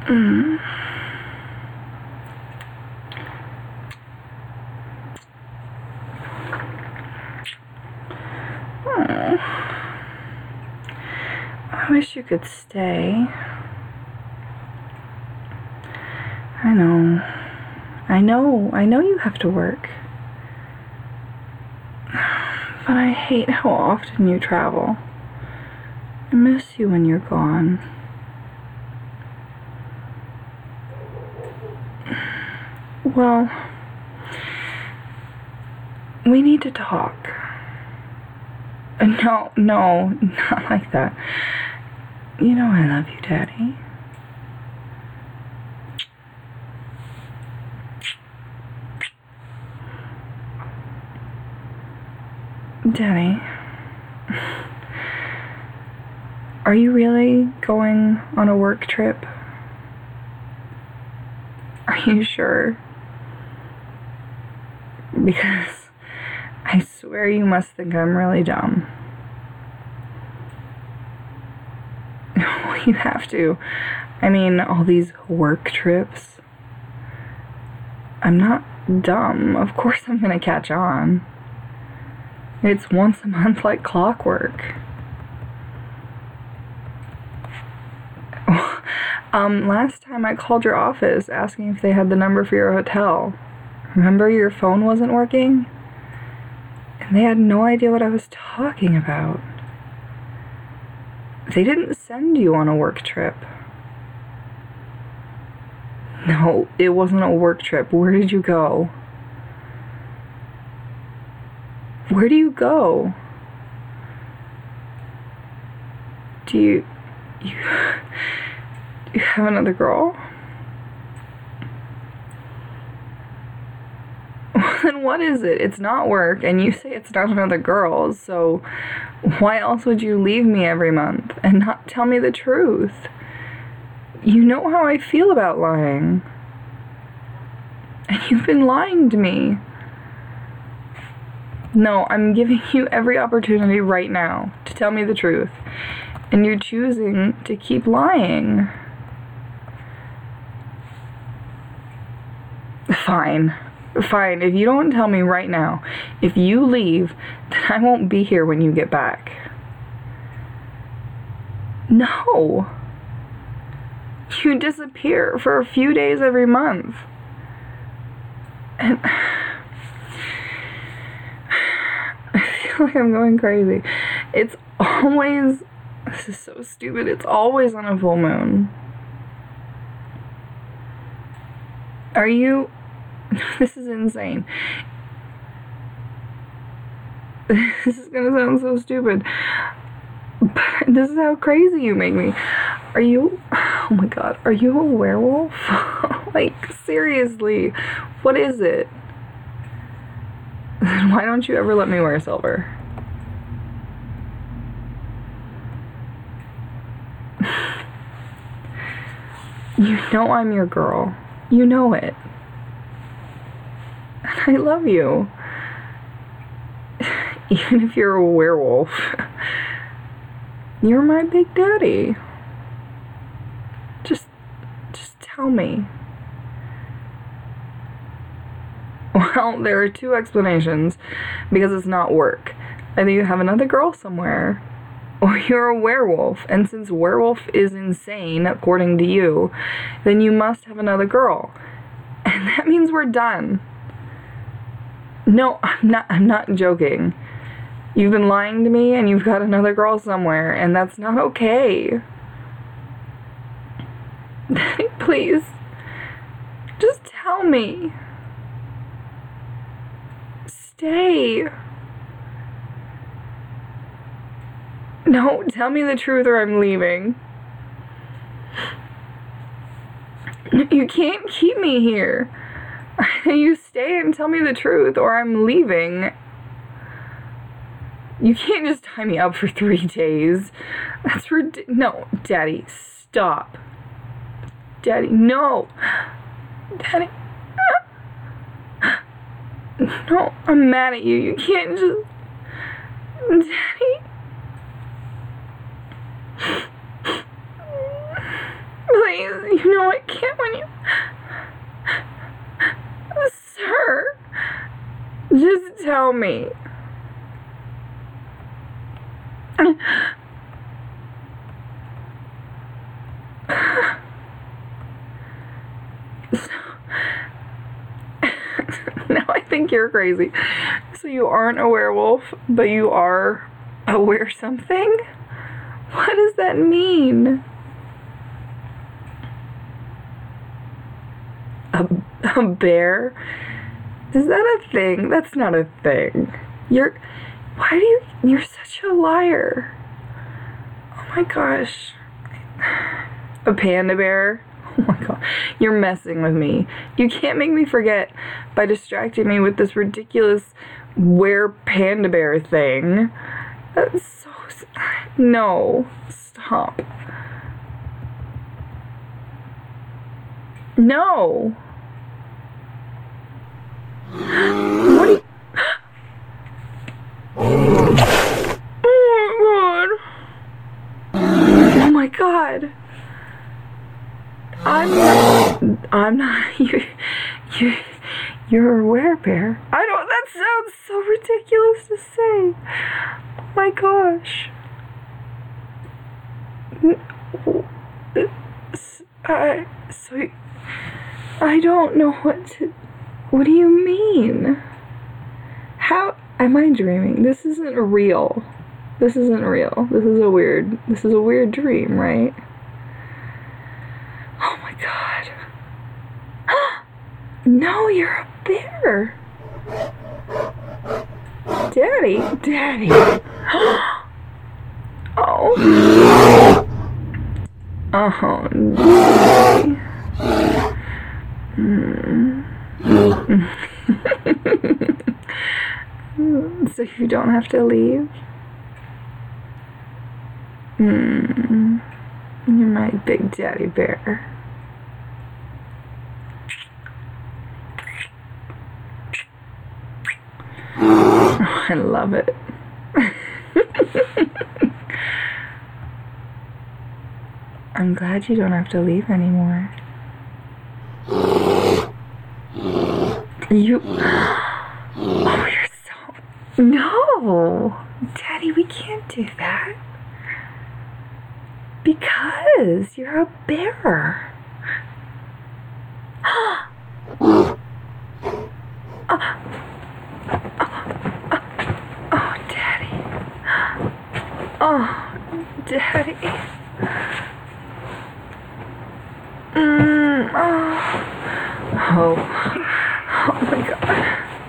Mm. Oh. I wish you could stay. I know you have to work. But I hate how often you travel. I miss you when you're gone. Well, we need to talk. No, not like that. You know I love you, Daddy. Daddy, are you really going on a work trip? Are you sure? Because I swear you must think I'm really dumb. You have to. I mean, all these work trips. I'm not dumb. Of course I'm gonna catch on. It's once a month like clockwork. Last time I called your office asking if they had the number for your hotel. Remember your phone wasn't working? And they had no idea what I was talking about. They didn't send you on a work trip. No, it wasn't a work trip. Where did you go? Where do you go? Do you have another girl? Well, then what is it? It's not work, and you say it's not another girl, so why else would you leave me every month and not tell me the truth? You know how I feel about lying. And you've been lying to me. No, I'm giving you every opportunity right now to tell me the truth. And you're choosing to keep lying. Fine. If you don't tell me right now, if you leave, then I won't be here when you get back. No. You disappear for a few days every month. And I feel like I'm going crazy. It's always, this is so stupid, it's always on a full moon. Are you, this is insane. This is gonna sound so stupid, but this is how crazy you make me. Are you, oh my god, are you a werewolf? Like, seriously, what is it? Then why don't you ever let me wear silver? You know I'm your girl. You know it. And I love you. Even if you're a werewolf. You're my big daddy. Just tell me. Well, there are two explanations, because it's not work. Either you have another girl somewhere, or you're a werewolf, and since werewolf is insane, according to you, then you must have another girl. And that means we're done. No, I'm not joking. You've been lying to me, and you've got another girl somewhere, and that's not okay. Please, just tell me. Stay. No, tell me the truth or I'm leaving. You can't keep me here. You stay and tell me the truth or I'm leaving. You can't just tie me up for 3 days. That's no, Daddy, stop. Daddy, no. Daddy. No, I'm mad at you. You can't just... Daddy. Please. Please, you know I can't when you... Sir, just tell me. Now I think you're crazy. So you aren't a werewolf, but you are a something? What does that mean? A bear? Is that a thing? That's not a thing. You're such a liar. Oh my gosh. A panda bear? Oh my god. You're messing with me. You can't make me forget by distracting me with this ridiculous panda bear thing. That's so... No. Stop. No. What do you... Oh my god. I'm not you're a werebear. That sounds so ridiculous to say. Oh my gosh. I don't know what do you mean? How am I dreaming? This isn't real. This isn't real. This is a weird dream, right? Oh my god. No, you're a bear. Daddy. Oh. Oh, Daddy. So you don't have to leave? You're my big daddy bear. Oh, I love it. I'm glad you don't have to leave anymore. You... Oh, you're so... No! Daddy, we can't do that. Because you're a bear. Oh, Daddy. Oh, Daddy. Oh my god.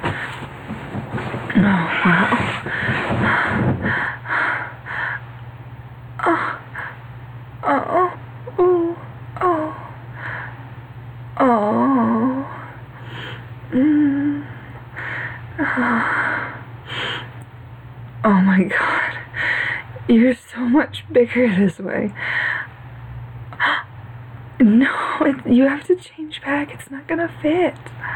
Oh, wow. Oh my god. You're so much bigger this way. No, you have to change back. It's not gonna fit.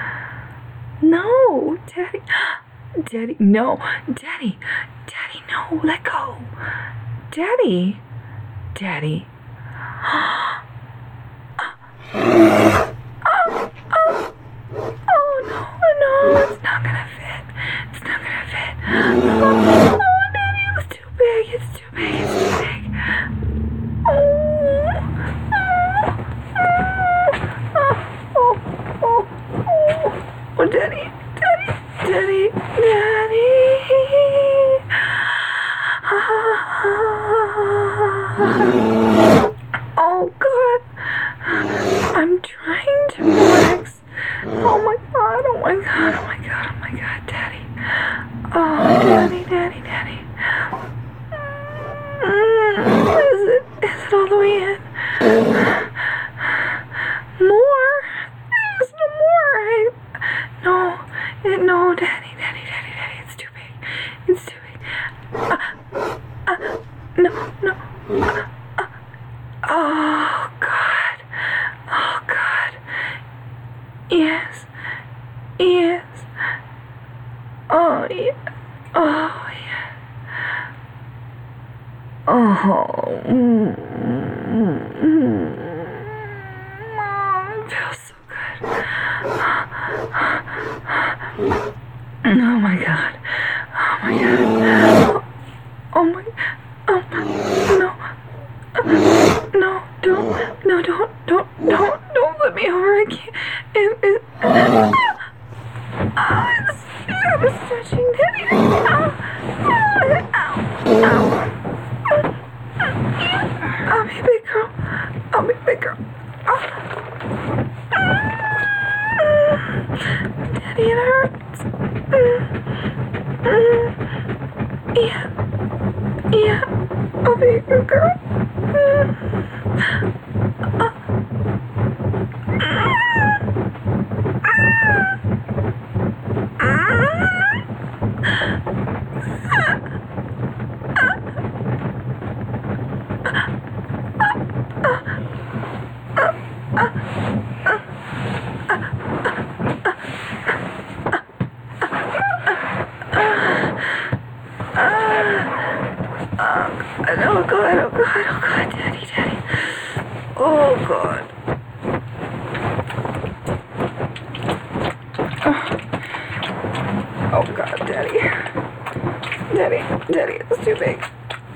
No, Daddy. Daddy, no. Daddy, no. Let go. Daddy. No, it's not gonna fit. Oh, Daddy, it's too big. Oh, Daddy. Oh, God. I'm trying to relax. Oh, my God, Daddy. Oh, Daddy. Is it all the way in? More? There's no more. No, Daddy. It's too big. No. Oh, God. Yes. Oh, yeah. Oh. feels so good. Oh my god. Oh my god. Oh my. Oh no. No, don't flip me over. I can't. I'm stretching, Daddy. Ow. I'll be a big girl. Daddy, it hurts. Yeah. I'll be a good girl. Oh God, Daddy. Oh God. Oh God, Daddy, it's too big.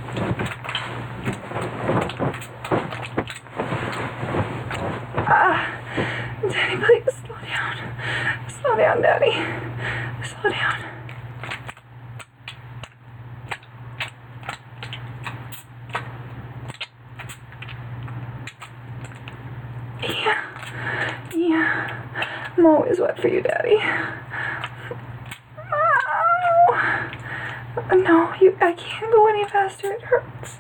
Daddy, please slow down, Daddy, slow down. Yeah, I'm always wet for you, Daddy. No, I can't go any faster. It hurts.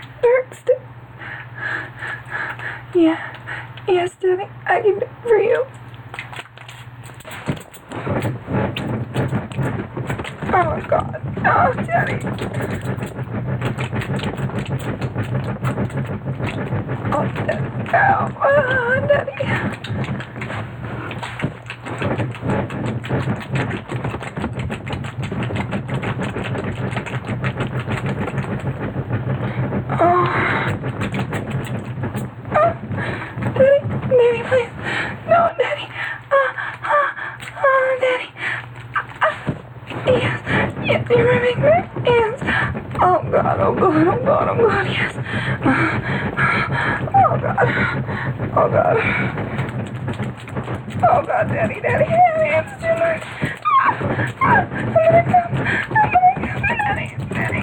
Yes, Daddy, I can do it for you. Oh God, oh Daddy. Oh Daddy, ow, Daddy. Daddy, please. No, Daddy. Daddy. Yes, you're my big man. Yes. Oh God, yes. Oh God, Daddy, it's too much. I'm gonna come, Daddy.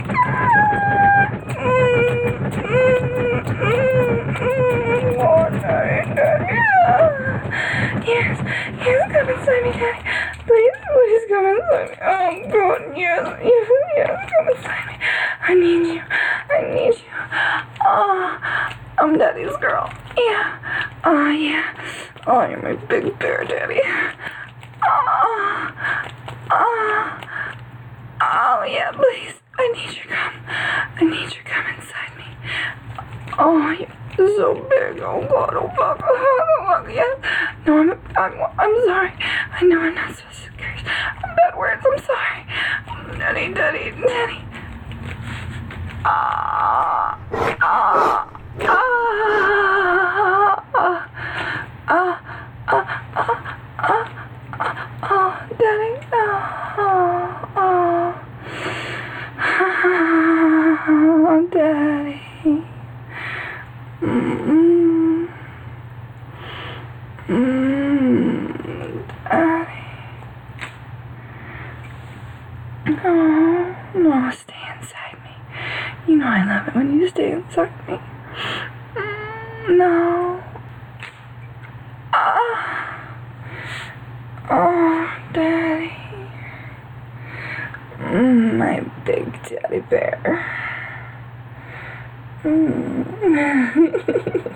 Oh, Daddy. Yes, come inside me, Daddy. Please come inside me. Oh God, yes, come inside me. I need you. Oh, I'm Daddy's girl. Yeah. Oh, yeah. Oh, you're my big bear, Daddy. Oh, yeah, please. I need you to come inside me. Oh, you're so big. Oh, God. Oh, fuck. Yes. No, I'm sorry. I know I'm not supposed to curse. Bad words. I'm sorry. Daddy. Daddy. Daddy. Daddy. No, stay inside me. You know I love it when you stay inside me. No. Oh, Daddy. My big teddy bear.